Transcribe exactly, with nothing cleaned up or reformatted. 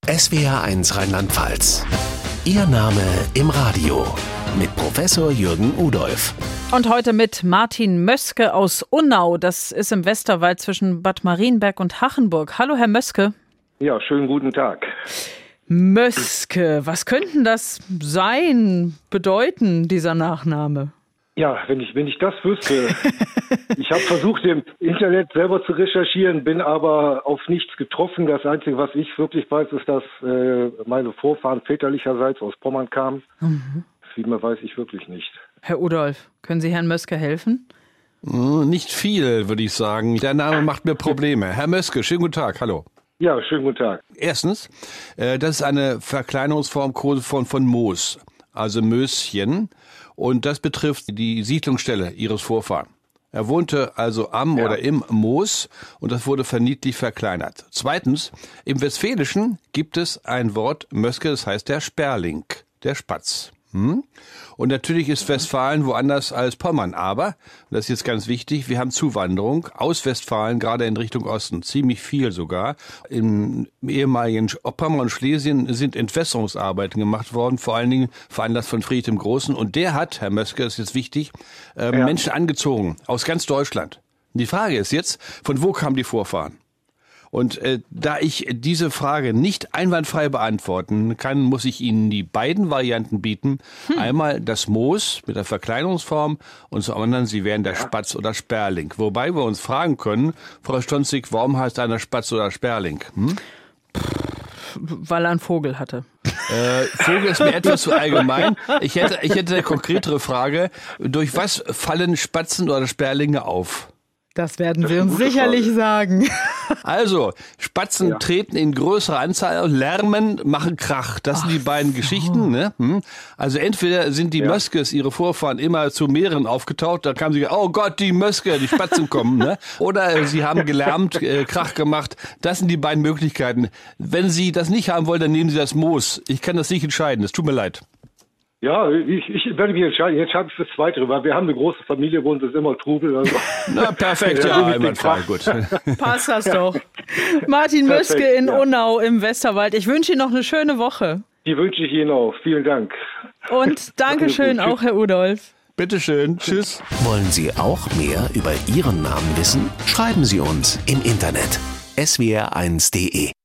S W R eins Rheinland-Pfalz. Ihr Name im Radio mit Professor Jürgen Udolph. Und heute mit Martin Möske aus Unnau. Das ist im Westerwald zwischen Bad Marienberg und Hachenburg. Hallo, Herr Möske. Ja, schönen guten Tag. Möske, was könnten das sein, bedeuten, dieser Nachname? Ja, wenn ich, wenn ich das wüsste. Ich habe versucht, im Internet selber zu recherchieren, bin aber auf nichts getroffen. Das Einzige, was ich wirklich weiß, ist, dass äh, meine Vorfahren väterlicherseits aus Pommern kamen. Mhm. Viel mehr weiß ich wirklich nicht. Herr Udolph, können Sie Herrn Möske helfen? Nicht viel, würde ich sagen. Der Name macht mir Probleme. Herr Möske, schönen guten Tag, hallo. Ja, schönen guten Tag. Erstens, äh, das ist eine Verkleinerungsform von, von Moos, also Möschen. Und das betrifft die Siedlungsstelle Ihres Vorfahren. Er wohnte also am ja. oder im Moos und das wurde verniedlicht verkleinert. Zweitens, im Westfälischen gibt es ein Wort Möske, das heißt der Sperling, der Spatz. Hm? Und natürlich ist Westfalen woanders als Pommern, aber, das ist jetzt ganz wichtig, wir haben Zuwanderung aus Westfalen, gerade in Richtung Osten, ziemlich viel sogar. Im ehemaligen Pommern und Schlesien sind Entwässerungsarbeiten gemacht worden, vor allen Dingen veranlasst von Friedrich dem Großen. Und der hat, Herr Möske, das ist jetzt wichtig, äh, ja. Menschen angezogen aus ganz Deutschland. Und die Frage ist jetzt, von wo kamen die Vorfahren? Und äh, da ich diese Frage nicht einwandfrei beantworten kann, muss ich Ihnen die beiden Varianten bieten. Hm. Einmal das Moos mit der Verkleinerungsform und zum anderen, Sie wären der ja. Spatz oder Sperling. Wobei wir uns fragen können, Frau Stonzig, warum heißt einer Spatz oder Sperling? Hm? Weil er einen Vogel hatte. Äh, Vogel ist mir etwas zu allgemein. Ich hätte, ich hätte eine konkretere Frage. Durch was fallen Spatzen oder Sperlinge auf? Das werden Sie uns sicherlich Frage. sagen. Also, Spatzen ja. treten in größerer Anzahl, lärmen, machen Krach. Das Ach sind die beiden so. Geschichten. Ne? Also entweder sind die ja. Möskes, ihre Vorfahren, immer zu mehreren aufgetaucht. Da kamen sie, oh Gott, die Möske, die Spatzen kommen. Ne? Oder sie haben gelärmt, äh, Krach gemacht. Das sind die beiden Möglichkeiten. Wenn Sie das nicht haben wollen, dann nehmen Sie das Moos. Ich kann das nicht entscheiden. Es tut mir leid. Ja, ich, ich werde mich entscheiden. Jetzt habe ich fürs Zweite, weil wir haben eine große Familie, wo uns ist immer Trubel. Also. Na, perfekt, ja, einwandfrei, gut. Passt das doch. Martin Möske perfekt, in ja. Unnau im Westerwald. Ich wünsche Ihnen noch eine schöne Woche. Die wünsche ich Ihnen auch. Vielen Dank. Und Dankeschön auch, Herr Udolph. Bitteschön. Tschüss. Wollen Sie auch mehr über Ihren Namen wissen? Schreiben Sie uns im Internet s w r eins punkt d e.